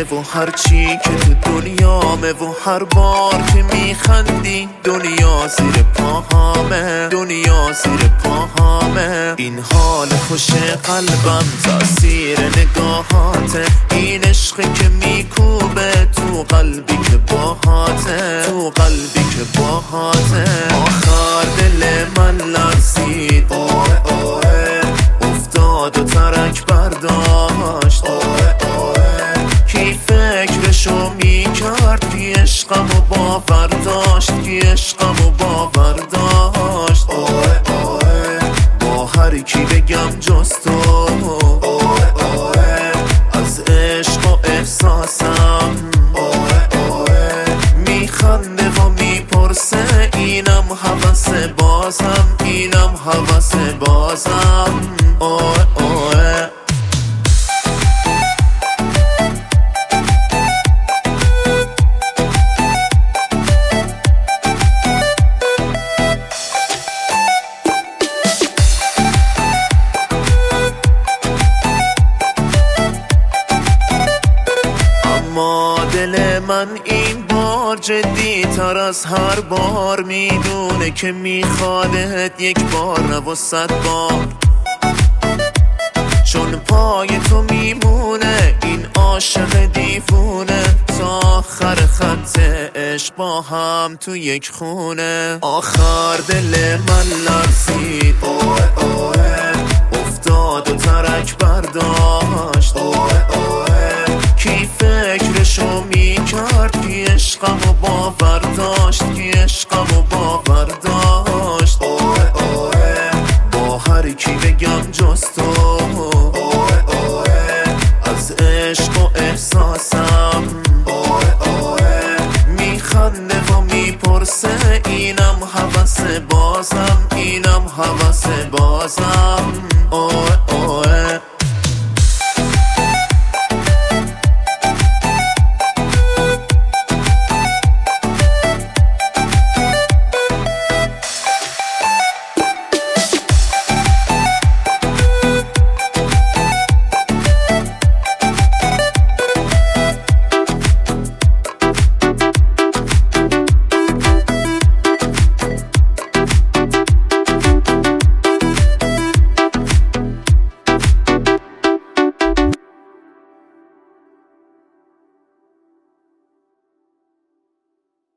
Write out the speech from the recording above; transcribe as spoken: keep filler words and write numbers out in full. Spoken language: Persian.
و هر چی که تو دنیامه و هر بار که میخندی دنیا زیر پاهامه، دنیا زیر پاهامه. این حال خوش قلبم تاثیر نگاهاته، این عشقی که میکوبه تو قلبی که باهاته، تو قلبی که باهاته. آخر دل من لرزید، آه آه افتاد و ترک برداشت، آه آه کی فکرشو میکرد که عشقمو باور داشت، که عشقمو باور داشت. آه آه با هر کی بگم جز تو، آه آه از عشق و احساسم، آه آه میخنده و میپرسه اینم هوس بازم، اینم هوس بازم. آه آه اما دل من این بار جدی تر از هر بار میدونه که میخوادت یک بار نه و صد بار، چون پای تو میمونه این عاشق دیوونه تا آخر خط عشق با هم تو یک خونه. آخر دل من لرزید، آه آه افتاد و ترک برداشت، آه آه کی فکرشو میکرد که عشقمو باور داشت، که عشقمو باور داشت. آه آه با هر کی بگم جز تو، آه آه از عشق و احساسم، آه آه میخنده و میپرسه اینم هوس بازم، اینم هوس بازم. آه